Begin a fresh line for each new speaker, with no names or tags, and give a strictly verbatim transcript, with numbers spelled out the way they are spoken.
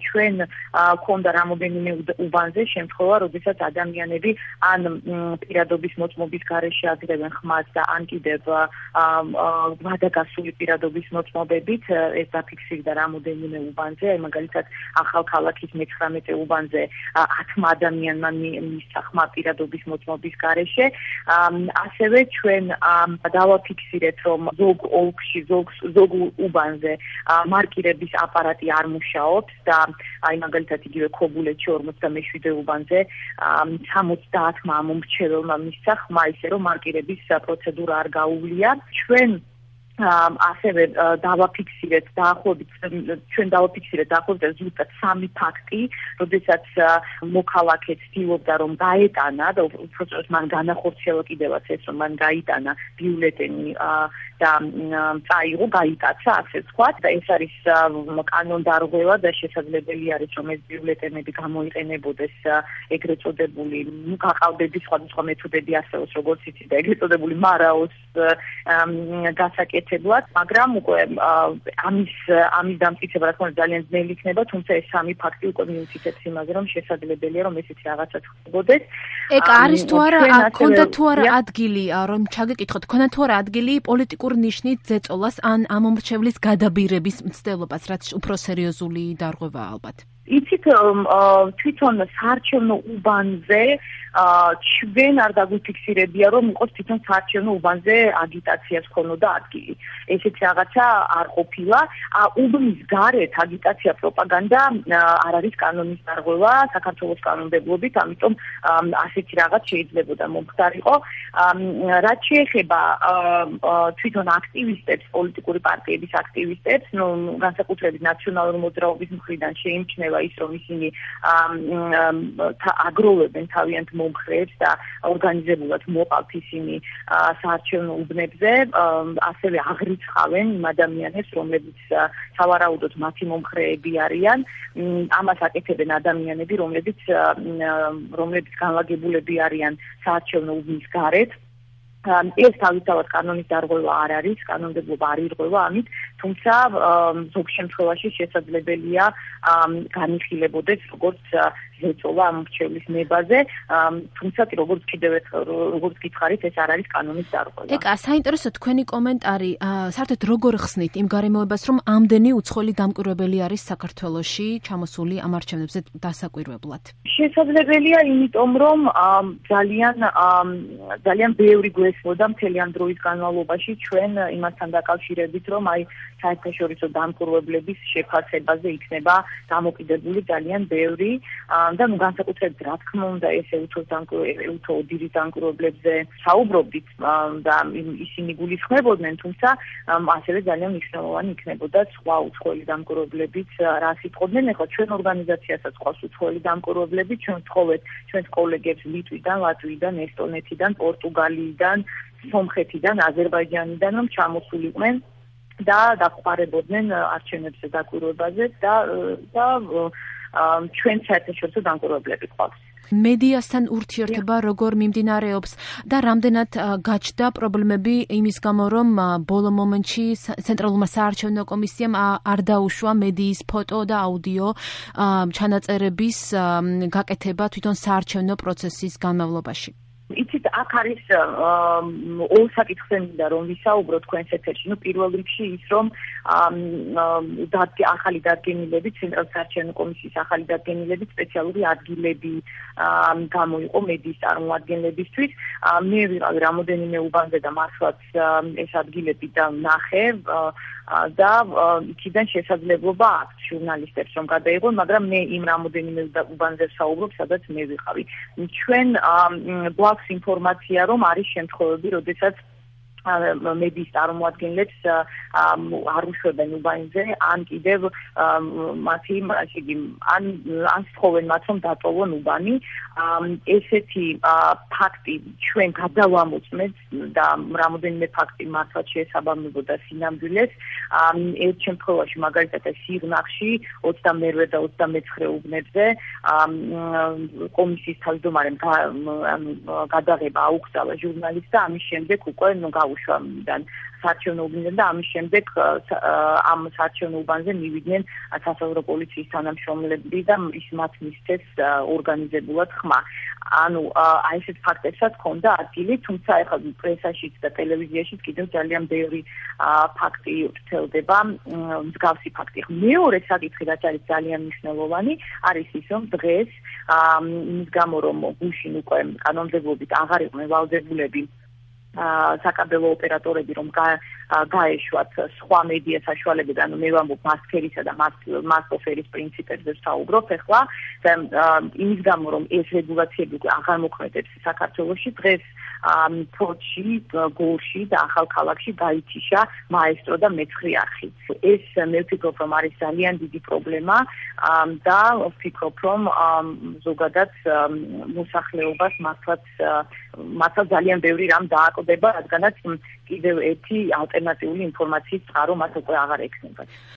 ჩვენ ქონდა რამოდენიმე უბანზე შემთხვევა, როდესაც ადამიანები ან პირადობის მოწმობის გარეშე აძლევენ ხმას და ან კიდევ ვადაგასული პირადობის მოწმობებით ეს დაფიქსირდა რამოდენიმე უბანზე, აი მაგალითად ახალქალაქის მეცხრამეტე უბანზე ათმა ადამიანმა მისცა ხმა პირადობის მოწმობის გარეშე. ასევე ჩვენ დავაფიქსირეთ, რომ ზოგ ოლქში, ზოგ ზოგ უბანზე მარკირების აპარატი არ მუშაობს და აი მაგალითად იგივე ქობულეთში ორმოცდამეშვიდე უბანზე სამოცდაათმა მომრჩეველმა მისცა ხმა, ისე რომ მარკირების პროცედურა არ გაუვლია. ჩვენ ასევე დავაფიქსირეთ დაახლოებით ჩვენ დავაფიქსირეთ დაახლოებით ზუსტად სამი ფაქტი, როდესაც მოქალაქე ცდილობდა რომ გაეტანა და უბრალოდ მან განახორციელა კიდევაც ეს რომ მან გაიტანა ბიულეტენი და წაიღო, გაიტაცა, ასე ვთქვათ და ეს არის კანონდარღვევა და შესაძლებელი არის რომ ეს ბიულეტენები გამოიყენებოდეს ეგრეთ წოდებული გაყალბების სხვადასხვა მეთოდები არსებობს, როგორც იცით და ეგრეთ წოდებული მარაოს გასაკეთებლად, მაგრამ უკვე ამის ამის დამტკიცება რა თქმა უნდა ძალიან ძნელი იქნება, თუმცა ეს სამი ფაქტი უკვე მიუთითებს იმაზე, რომ შესაძლებელია რომ ესეთი რაღაცა ხდებოდეს.
ეგ არის თუ არა, ქონდა თუ არა ადგილი, რომ ჩაგეკითხოთ, ქონდა თუ არა ადგილი პოლიტიკურ ნიშნით ზეწოლას ან ამომრჩევლის გადაბირების მცდელობას, რაც უფრო სერიოზული დარღვევაა ალბათ.
იცით თვითონ საარჩევნო უბანზე ჩვენ არ დაგვიფიქსირებია რომ იყოს თვითონ საარჩევნო უბანზე აგიტაციას ქონოდა ადგილი. ესეც რაღაცა არ ყოფილა. უბნის გარეთ აგიტაცია, პროპაგანდა არ არის კანონის დარღვევა საქართველოს კანონმდებლობით, ამიტომ ასეთი რაღაც შეიძლებოდა მომხდარიყო. რაც შეეხება თვითონ აქტივისტებს, პოლიტიკური პარტიების აქტივისტებს, ნუ განსაკუთრებით ნაციონალური მოძრაობის მხრიდან შეიმჩნევა ის რომ ისინი აგროვებენ თავიანთ მომხრეებს და ორგანიზებულად მოყავთ ისინი საარჩევნო უბნებზე, ასევე აღრიცხავენ იმ ადამიანებს, რომლებიც სავარაუდოდ მათი მომხრეები არიან. ამას აკეთებენ ადამიანები, რომლებიც რომლებიც განლაგებულები არიან საარჩევნო უბნის გარეთ. ეს თავისთავად კანონის დარღვევა არ არის, კანონმდებლობა არ ირღვევა ამით, თუმცა ზოგ შემთხვევაში შესაძლებელია განიხილებოდეს როგორც ზეწოლა ამორჩევლის ნებაზე, თუმცა როგორც კიდევ როგორც გითხარით, ეს არ არის კანონის დარღვევა.
ეკა, საინტერესო თქვენი კომენტარი, საერთოდ როგორ ხსნით იმ გარემოებას, რომ ამდენი უცხოელი დამკვირვებელი არის საქართველოში ჩამოსული ამ არჩევნებზე დასაკვირვებლად?
შესაძლებელია, იმიტომ რომ ძალიან ძალიან ბევრი გვესმოდა მთელი ამ დროის განმავლობაში ჩვენ იმასთან დაკავშირებით, რომ აი საერთაშორისო დამკვირვებლების შეფასებაზე იქნება დამოკიდებული ძალიან ბევრი და ნუ განსაკუთრებით რა თქმა უნდა ეს ეუთოს დამკვირვებლებს, ოდირის დამკვირვებლებზე საუბრობდით და ისინი გულისხმობდნენ, თუმცა ასევე ძალიან მნიშვნელოვანი იქნებოდა სხვა უცხოელი დამკვირვებლებიც რა სიტყვობდნენ. ეხლა ჩვენ ორგანიზაციასაც ყავს უცხოელი დამკვირვებლები, ჩვენ ვთხოვეთ ჩვენს კოლეგებს ლიტვიდან, ლატვიიდან, ესტონეთიდან, პორტუგალიიდან, სომხეთიდან, აზერბაიჯანიდან რომ ჩამოსულიყვნენ და დახმარებოდნენ არჩევნებზე დაკვირვებაზე და და ჩვენ საერთაშორისო დამკვირვებლები ყავს.
მედიასთან ურთიერთობა როგორ მიმდინარეობს და რამდენად გაჩნდა პრობლემები იმის გამო, რომ ბოლო მომენტში ცენტრალურმა საარჩევნო კომისიამ არ დაუშვა მედიის ფოტო და აუდიო ჩანაწერების გაკეთება თვითონ საარჩევნო პროცესის განმავლობაში?
იცით, აქ არის ორ საკითხზე მინდა რომ ვისაუბრო თქვენს ეთერში. ნუ პირველ რიგში ის რომ ახალი დადგენილები, ცენტრალურ საარჩევნო კომისიის ახალი დადგენილები, სპეციალური ადგილები გამოიყო მედიის წარმომადგენლებისთვის. მე ვიყავი რამოდენიმე უბანზე და მართლაც ეს ადგილები და ვნახე და იქიდან შესაძლებლობა აქვს ჟურნალისტებს რომ გადაიღონ, მაგრამ მე იმ რამოდენიმე უბანზე ვსაუბრობ, სადაც მე ვიყავი. ჩვენ გვაქვს ინფორმაცია, რომ არის შემთხვევები, როდესაც მედიის წარმომადგენლებს არ უშვებენ უბანზე, ან კიდევ მათი ასე იგი ან ან სწხოვენ მათ რომ დატოვონ უბანი. ესეთი ფაქტი ჩვენ გადავამოწმეთ და რამოდენიმე ფაქტი მართლაც შეესაბამებოდა სინამდვილეს. ერთ შემთხვევაში მაგალითად სიღნაღში ოცდამერვე და ოცდამეცხრე უბნებზე კომისიის თავმჯდომარემ გადაღება აუგზავნა ჟურნალისტს და ამის შემდეგ უკვე ნუ დაუშვა საარჩევნო უბანზე და ამის შემდეგ ამ საარჩევნო უბანზე მივიდნენ სასაზღვრო პოლიციის თანამშრომლები და ის მათ მისცეს ორგანიზებულად ხმა. ანუ აი ესეთ ფაქტებსაც ჰქონდა ადგილი, თუმცა ეხლა პრესაშიც და ტელევიზიაშიც კიდევ ძალიან ბევრი ფაქტი ვრცელდება, მსგავსი ფაქტი. მეორე საკითხი, რაც არის ძალიან მნიშვნელოვანი, არის ის, რომ დღეს იმის გამო, რომ გუშინ უკვე კანონმდებლობით აღარ იყვნენ ვალდებულები საკაბელო ოპერატორები, რომ გაეშვათ სხვა მედია საშუალებები, ანუ მე ვამბობ მასკერისა და მასოფერის პრინციპებზე ვსაუბრობ ახლა და იმის გამო, რომ ეს რეგულაციები უკვე აღარ მოქმედებს საქართველოში, დღეს ფოთში, გორში და ახალქალაქში გაითიშა მაესტრო და მეცხრე არხი. ეს მე ვფიქრობ, რომ არის ძალიან დიდი პრობლემა და ვფიქრობ, რომ ზოგადად მოსახლეობას მართლაც მართლაც ძალიან ბევრი რამ დააკვდება, რადგანაც კიდევ ერთი ალტერნატიული ინფორმაციის წყარო მათ უკვე აღარ ექნება.